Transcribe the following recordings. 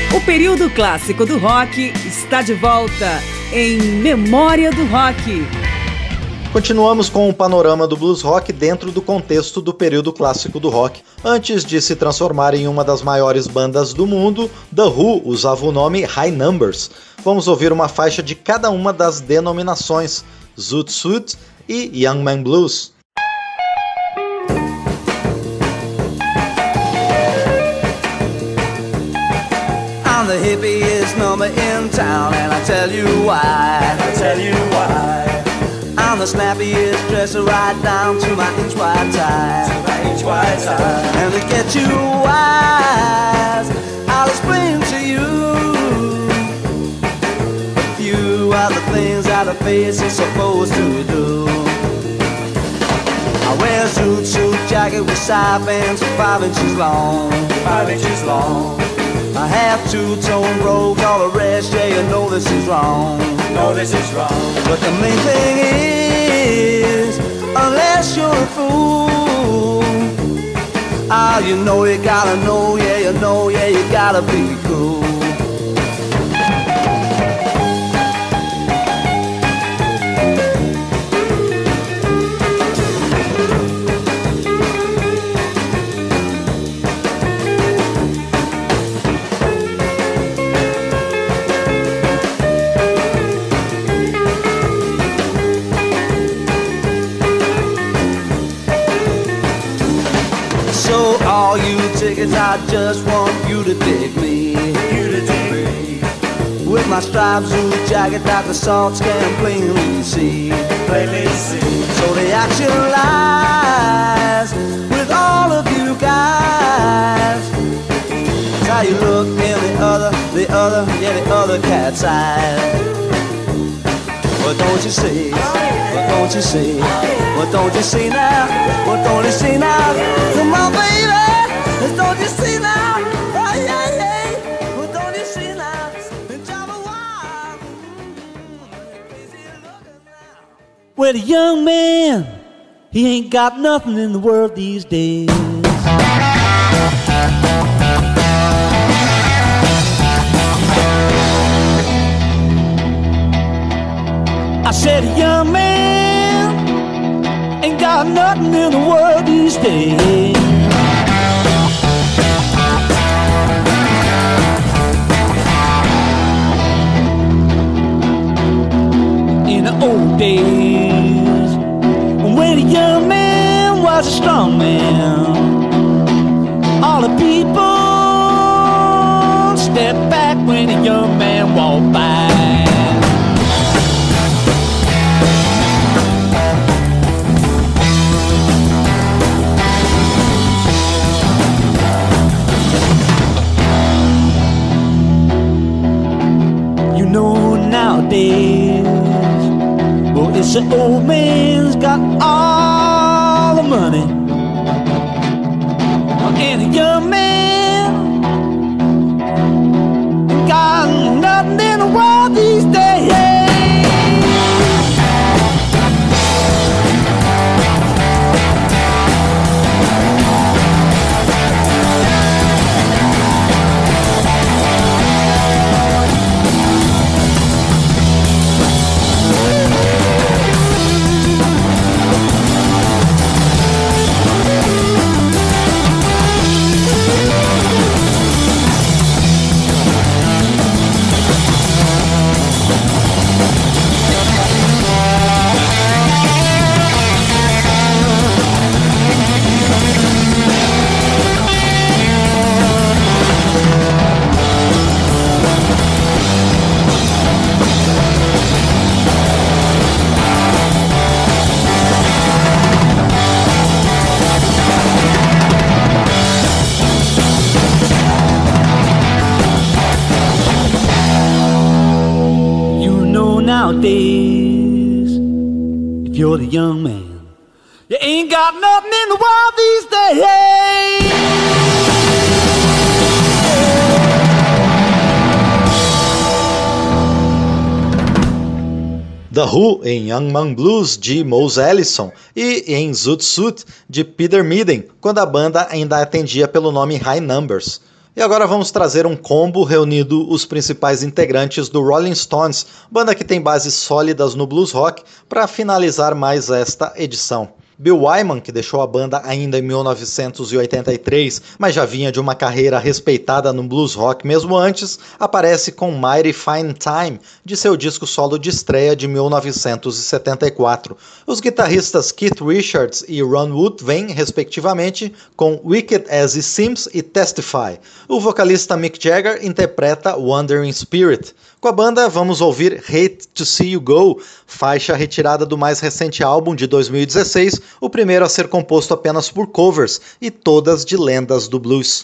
O período clássico do rock está de volta em Memória do Rock. Continuamos com o panorama do blues rock dentro do contexto do período clássico do rock. Antes de se transformar em uma das maiores bandas do mundo, The Who usava o nome High Numbers. Vamos ouvir uma faixa de cada uma das denominações, Zoot Suit e Young Man Blues. I'm the hippiest number in town, and I tell you why. I'm the snappiest dresser right down to my inch-wide tie. And to get you wise, I'll explain to you a few of the things that a face is supposed to do. I wear a suit jacket with side bands 5 inches long. I have two-tone robes, all the rest, yeah, you know this is wrong. But the main thing is, unless you're a fool, you know you gotta know, yeah, you know, yeah, you gotta be cool. I just want you to dig me. With my striped suit jacket that the salts can plainly see. So the action lies with all of you guys. It's how you look in the other cat's eyes. What don't you see? What don't you see? What don't you see now? What don't you see now? Come on, baby. Don't you see now? Oh, yeah, yeah. Well, don't you see now? Drive a wild. Crazy looking now. Well, the young man, he ain't got nothing in the world these days. I said, a young man ain't got nothing in the world these days. In the old days, when a young man was a strong man, all the people stepped back when a young man walked by. You know nowadays, well, it's the old man's got all the money, and a young man got nothing in the world these days. Nowadays, if you're the young man, you ain't got nothing in the world these days. The Who em Young Man Blues, de Mose Allison, e em Zoot Suit, de Peter Meeden, quando a banda ainda atendia pelo nome High Numbers. E agora vamos trazer um combo reunindo os principais integrantes do Rolling Stones, banda que tem bases sólidas no blues rock, para finalizar mais esta edição. Bill Wyman, que deixou a banda ainda em 1983, mas já vinha de uma carreira respeitada no blues rock mesmo antes, aparece com Mighty Fine Time, de seu disco solo de estreia de 1974. Os guitarristas Keith Richards e Ron Wood vêm, respectivamente, com Wicked As It Seems e Testify. O vocalista Mick Jagger interpreta Wandering Spirit. Com a banda, vamos ouvir Hate to See You Go, faixa retirada do mais recente álbum de 2016, o primeiro a ser composto apenas por covers e todas de lendas do blues.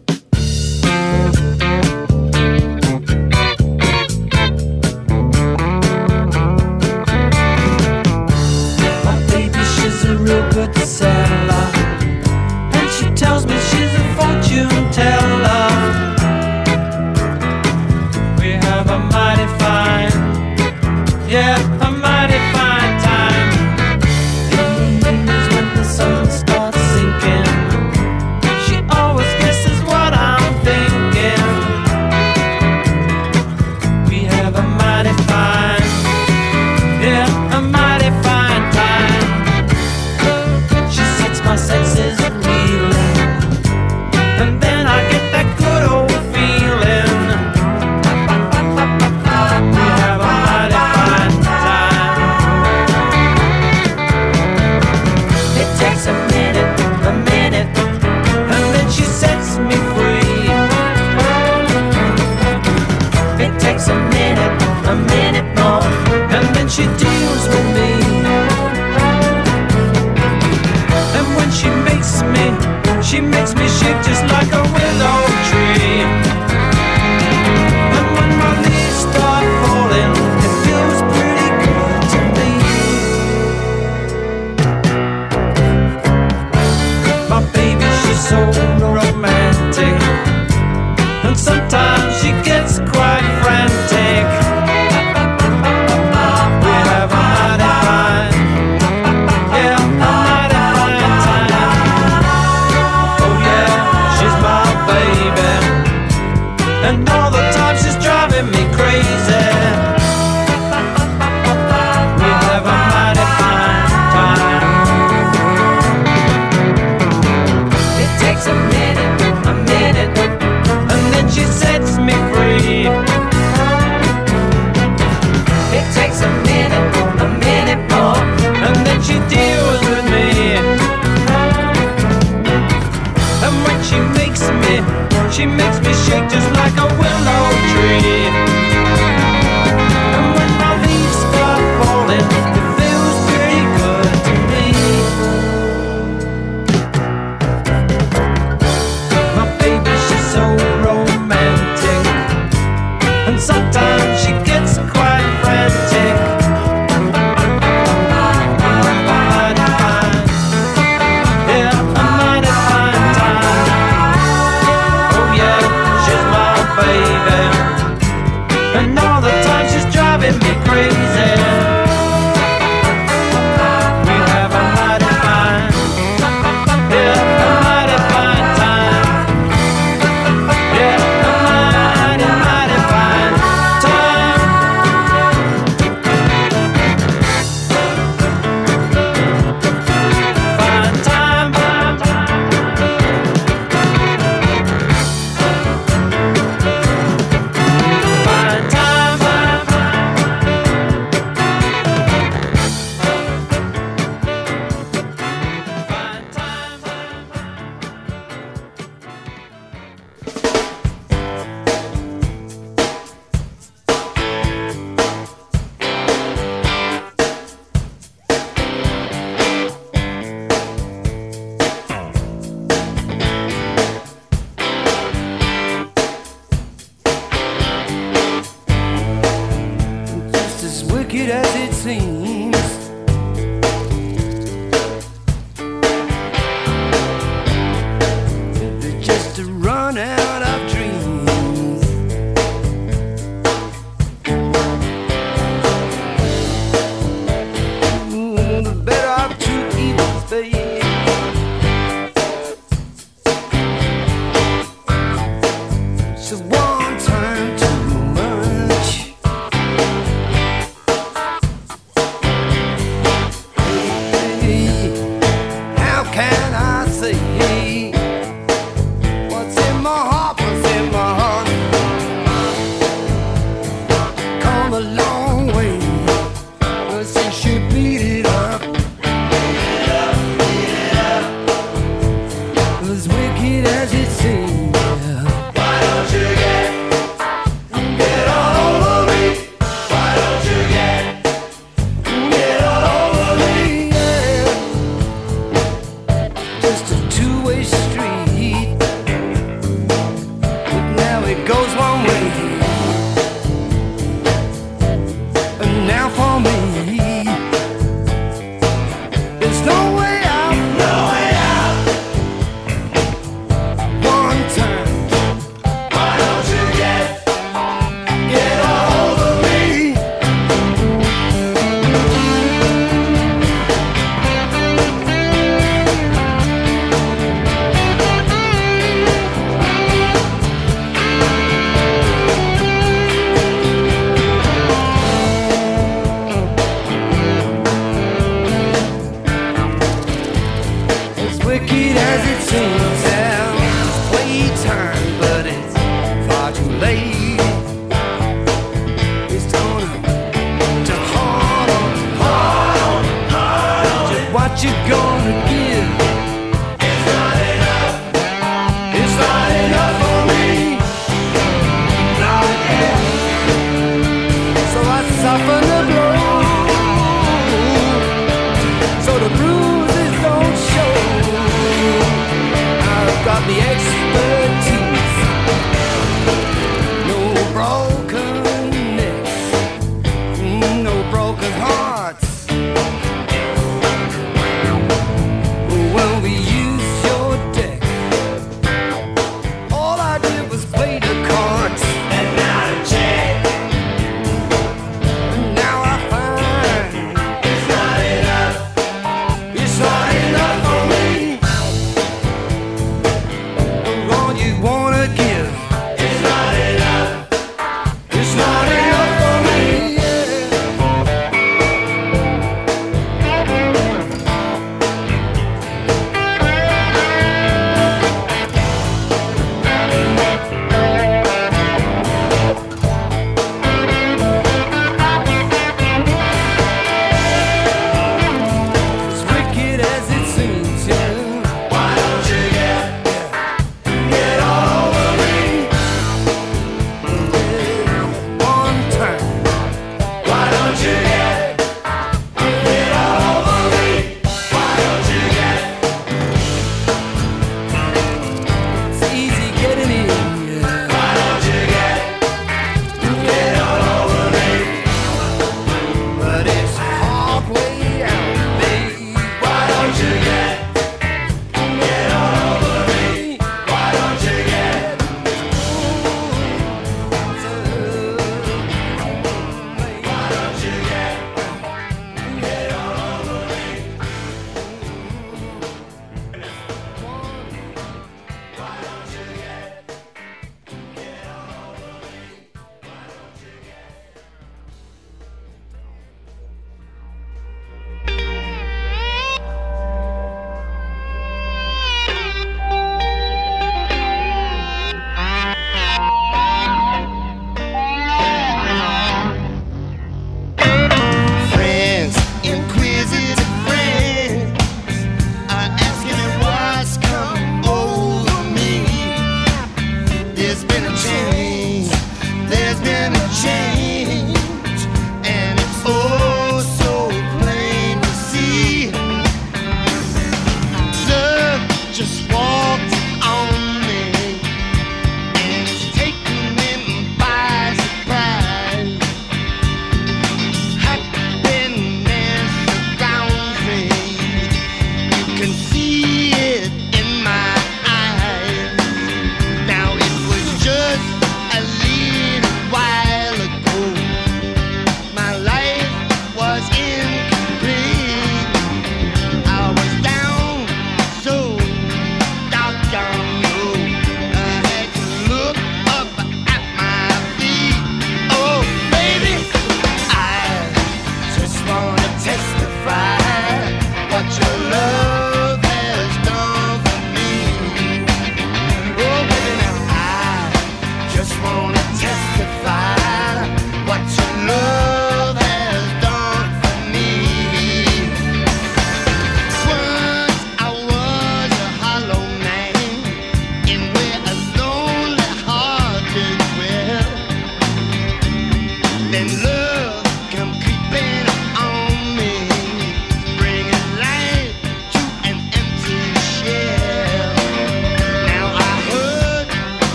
She makes me shake just like a willow tree. And when my leaves start falling, it feels pretty good to me. My baby, she's so romantic, and sometimes she gets quite frantic. We have a mighty fine, yeah, a mighty fine time. And all the time she's driving me crazy. We have a mighty fine time. It takes a minute, and then she sets me free. It takes a minute more, and then she deals with me. And when she makes me shake just like a willow tree. And when my leaves start falling, it feels pretty good to me. My baby, she's so romantic, and sometimes she gets quite frantic. And all the time she's driving me crazy. We have a mighty fine, yeah, a mighty fine time. Yeah, a mighty, mighty fine time. Fine time, fine time. Wicked as it seems, they're just a run out of dreams. The better of two evils, babe. just one time too much. Hey, how can I say what's in my heart, what's in my heart? Come a long way since you beat it up. As wicked as it seems. Why don't you get all over me? Why don't you get all over me? Yeah. Just a two-way street, but now it goes one way. And now for me, there's no way out. No way out. One time. Why don't you get all over me?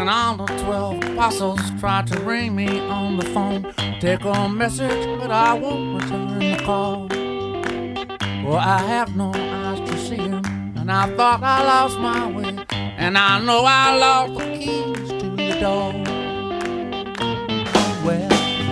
When all the 12 apostles tried to ring me on the phone, take a message, but I won't return the call. Well, I have no eyes to see him, and I thought I lost my way, and I know I lost the keys to the door. Well,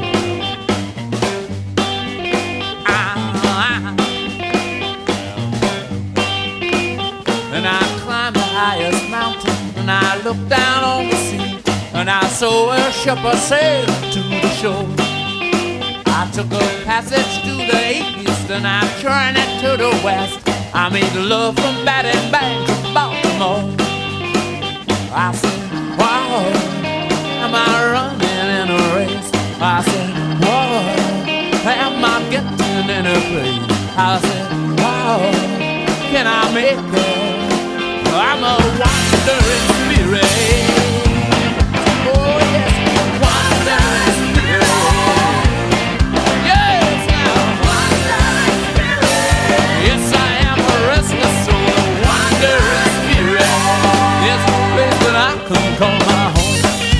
and I climbed the highest mountain, and I looked down on the sea, and I saw a ship a sail to the shore. I took a passage to the east, and I turned it to the west. I made love from Batting Bank to Baltimore. I said, wow, am I running in a race? I said, wow, am I getting in a place? I said, wow, can I make it? I'm a wandering spirit. Oh yes, wandering spirit. Yes, I'm a wandering spirit. Yes, I am a restless soul, a wandering spirit. It's a place that I can call my home.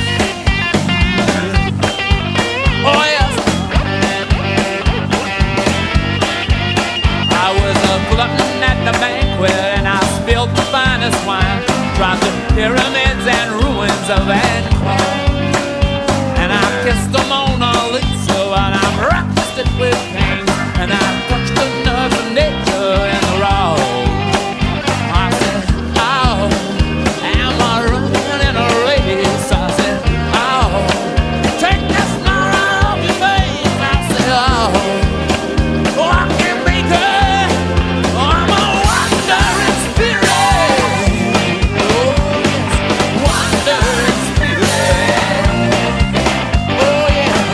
Oh yes, I was a glutton at the banquet, and I spilled the finest wine, dropped the pyramids and ruins of Angkor, and I kissed the Mona Lisa, and I'm rusted with pain, and I touched the nerves of nature in the raw. I said, oh, am I running in a race? I said, oh, take this smile off your face. I said, oh, I can't make it. I'm a wandering spirit. Oh, yes, wandering spirit. Oh, yeah.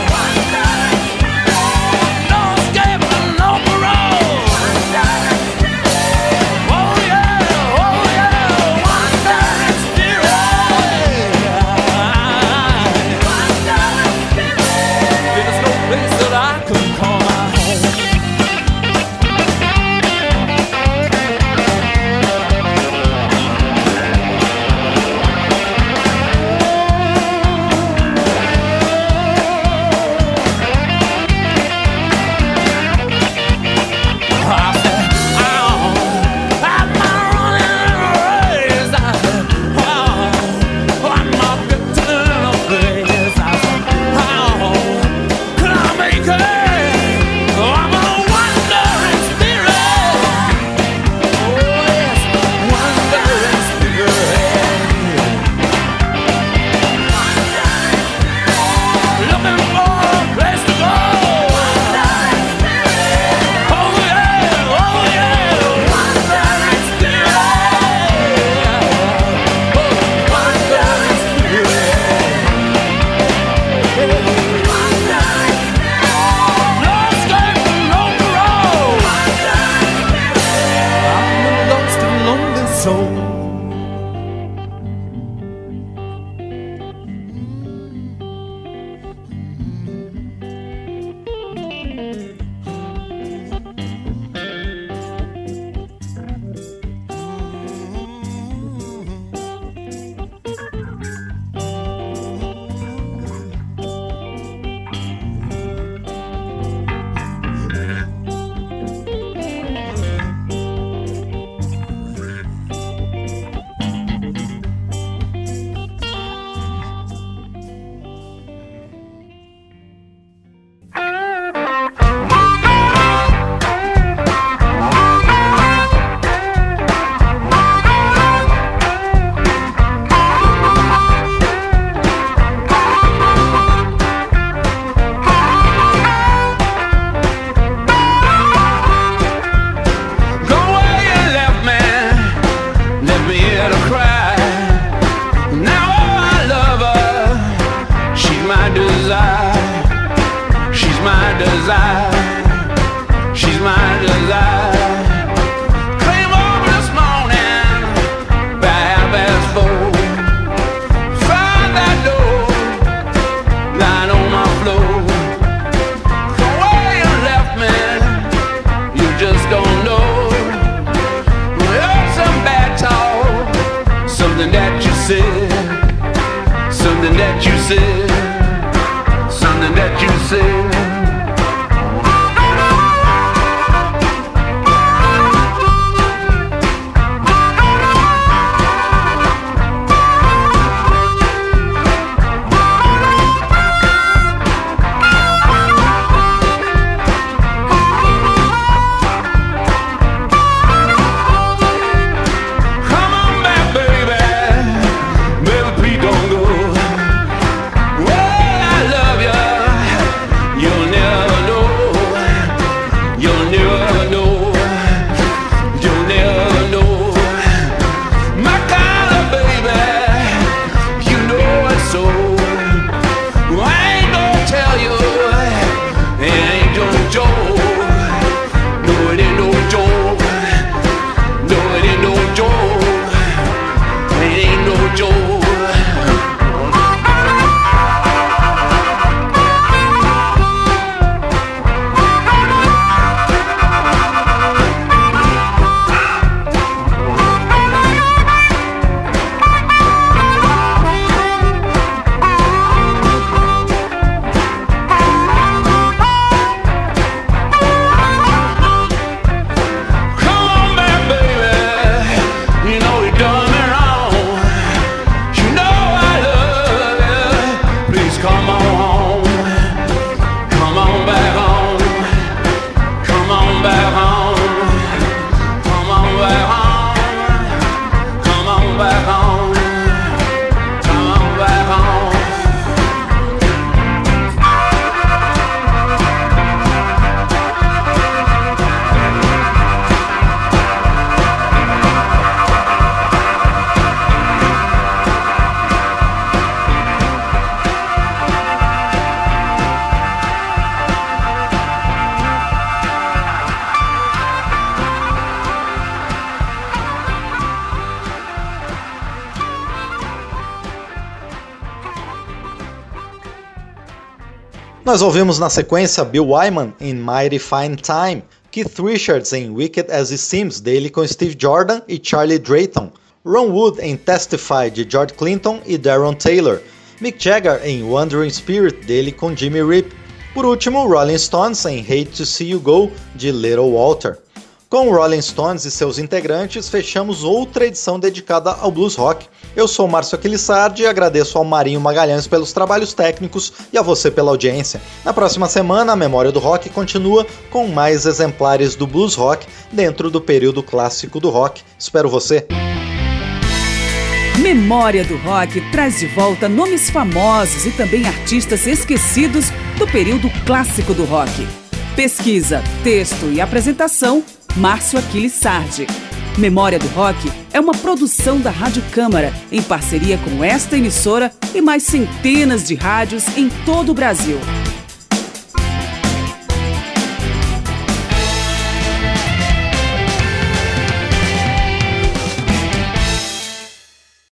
Nós ouvimos na sequência Bill Wyman em Mighty Fine Time, Keith Richards em Wicked As It Seems, dele com Steve Jordan e Charlie Drayton, Ron Wood em Testify, de George Clinton e Darren Taylor, Mick Jagger em Wandering Spirit, dele com Jimmy Rip. Por último, Rolling Stones em Hate to See You Go, de Little Walter. Com Rolling Stones e seus integrantes, fechamos outra edição dedicada ao blues rock. Eu sou Márcio Aquilissardi e agradeço ao Marinho Magalhães pelos trabalhos técnicos e a você pela audiência. Na próxima semana, a Memória do Rock continua com mais exemplares do blues rock dentro do período clássico do rock. Espero você! Memória do Rock traz de volta nomes famosos e também artistas esquecidos do período clássico do rock. Pesquisa, texto e apresentação, Márcio Aquilissardi. Memória do Rock é uma produção da Rádio Câmara, em parceria com esta emissora e mais centenas de rádios em todo o Brasil.